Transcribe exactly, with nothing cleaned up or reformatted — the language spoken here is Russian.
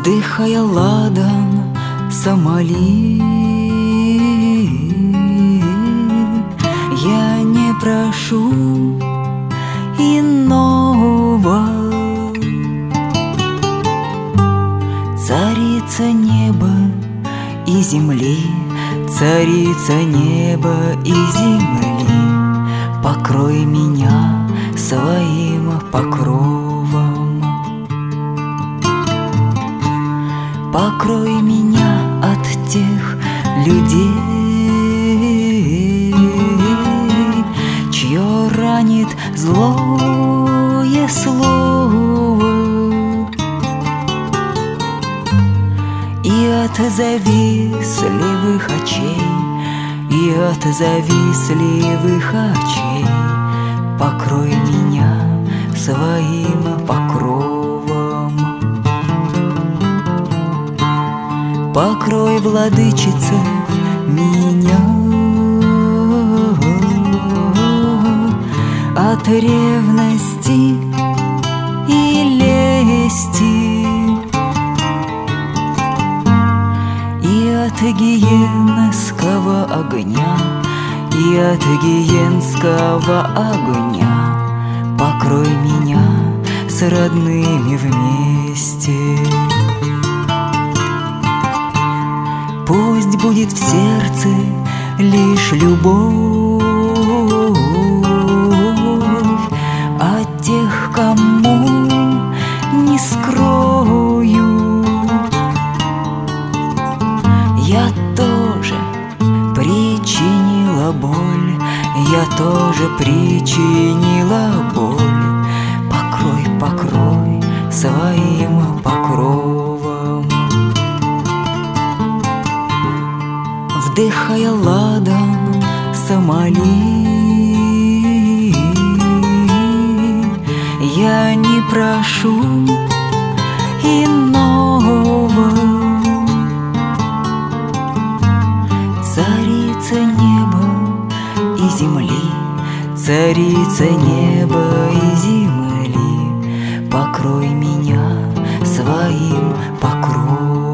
Вдыхая ладан Сомали, я не прошу иного. Царица неба и земли, царица неба и земли, покрой меня своим покровом. Покрой меня от тех людей, чье ранит злое слово, и от завистливых очей, и от завистливых очей покрой меня своим покровом. Покрой, владычица, меня от ревности и лести, и от гиенского огня, и от гиенского огня покрой меня с родными вместе. Пусть будет в сердце лишь любовь от тех, кому не скрою. Я тоже причинила боль, я тоже причинила боль. Покрой, покрой своим покровом. Вдыхая ладан Сомали, я не прошу иного. Царица неба и земли, царица неба и земли, покрой меня своим покровом.